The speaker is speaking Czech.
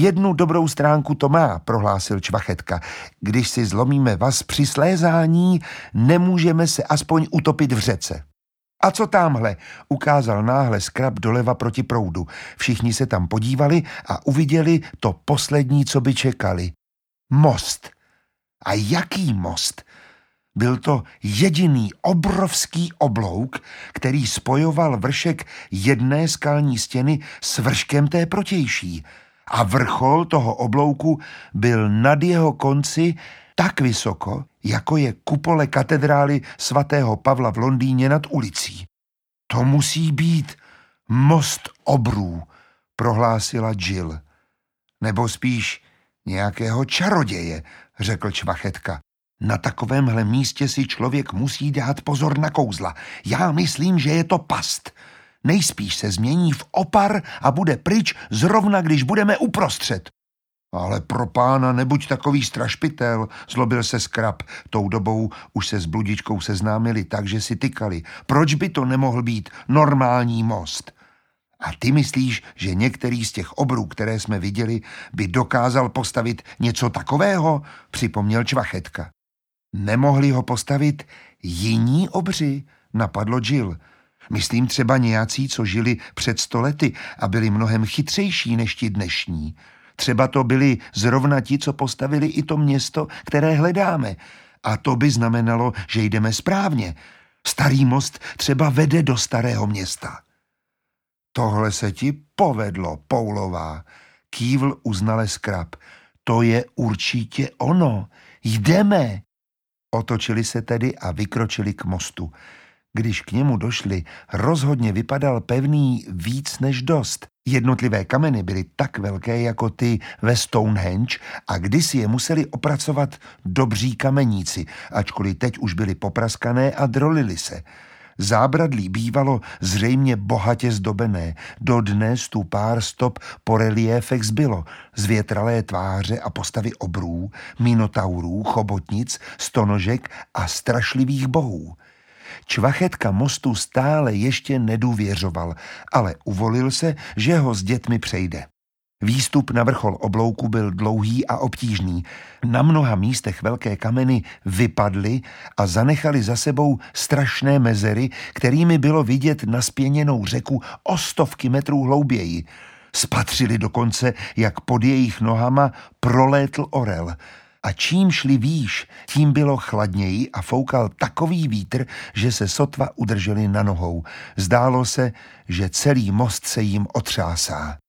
jednu dobrou stránku to má, prohlásil Čvachetka. Když si zlomíme vaz při slézání, nemůžeme se aspoň utopit v řece. A co támhle? Ukázal náhle Skrab doleva proti proudu. Všichni se tam podívali a uviděli to poslední, co by čekali. Most. A jaký most? Byl to jediný obrovský oblouk, který spojoval vršek jedné skalní stěny s vrškem té protější. A vrchol toho oblouku byl nad jeho konci tak vysoko, jako je kupole katedrály svatého Pavla v Londýně nad ulicí. To musí být most obrů, prohlásila Jill. Nebo spíš nějakého čaroděje, řekl Čvachetka. Na takovémhle místě si člověk musí dát pozor na kouzla. Já myslím, že je to past. Nejspíš se změní v opar a bude pryč zrovna, když budeme uprostřed. Ale pro pána nebuď takový strašpitel, zlobil se Skrab. Tou dobou už se s Bludičkou seznámili tak, že si tykali. Proč by to nemohl být normální most? A ty myslíš, že některý z těch obrů, které jsme viděli, by dokázal postavit něco takového? Připomněl Čvachetka. Nemohli ho postavit jiní obři, napadlo Jill. Myslím třeba nějací, co žili před 100 lety a byli mnohem chytřejší než ti dnešní. Třeba to byli zrovna ti, co postavili i to město, které hledáme. A to by znamenalo, že jdeme správně. Starý most třeba vede do starého města. Tohle se ti povedlo, Poulová, kývl uznale Skrab. To je určitě ono. Jdeme. Otočili se tedy a vykročili k mostu. Když k němu došli, rozhodně vypadal pevný víc než dost. Jednotlivé kameny byly tak velké jako ty ve Stonehenge a kdysi je museli opracovat dobří kameníci, ačkoliv teď už byly popraskané a drolily se. Zábradlí bývalo zřejmě bohatě zdobené, dodnes tu pár stop po reliéfech zbylo, zvětralé tváře a postavy obrů, minotaurů, chobotnic, stonožek a strašlivých bohů. Čvachetka mostu stále ještě nedůvěřoval, ale uvolil se, že ho s dětmi přejde. Výstup na vrchol oblouku byl dlouhý a obtížný. Na mnoha místech velké kameny vypadly a zanechali za sebou strašné mezery, kterými bylo vidět naspěněnou řeku o 100 metrů hlouběji. Spatřili dokonce, jak pod jejich nohama prolétl orel. A čím šli výš, tím bylo chladněji a foukal takový vítr, že se sotva udrželi na nohou. Zdálo se, že celý most se jim otřásá.